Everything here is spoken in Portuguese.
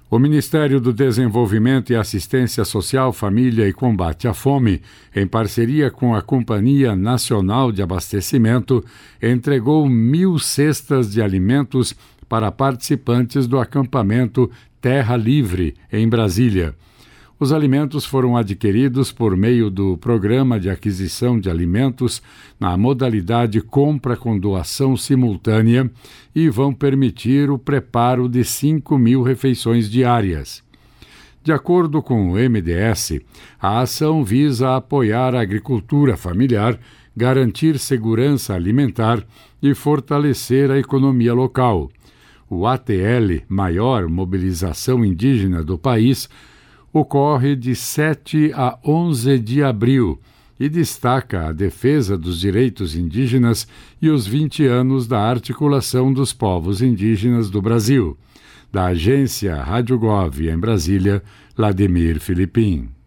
O Ministério do Desenvolvimento e Assistência Social, Família e Combate à Fome, em parceria com a Companhia Nacional de Abastecimento, entregou 1.000 cestas de alimentos para participantes do acampamento Terra Livre, em Brasília. Os alimentos foram adquiridos por meio do Programa de Aquisição de Alimentos na modalidade compra com doação simultânea e vão permitir o preparo de 5.000 refeições diárias. De acordo com o MDS, a ação visa apoiar a agricultura familiar, garantir segurança alimentar e fortalecer a economia local. O ATL, maior mobilização indígena do país, ocorre de 7 a 11 de abril e destaca a defesa dos direitos indígenas e os 20 anos da articulação dos povos indígenas do Brasil. Da agência Rádio Gov em Brasília, Ladimir Filipim.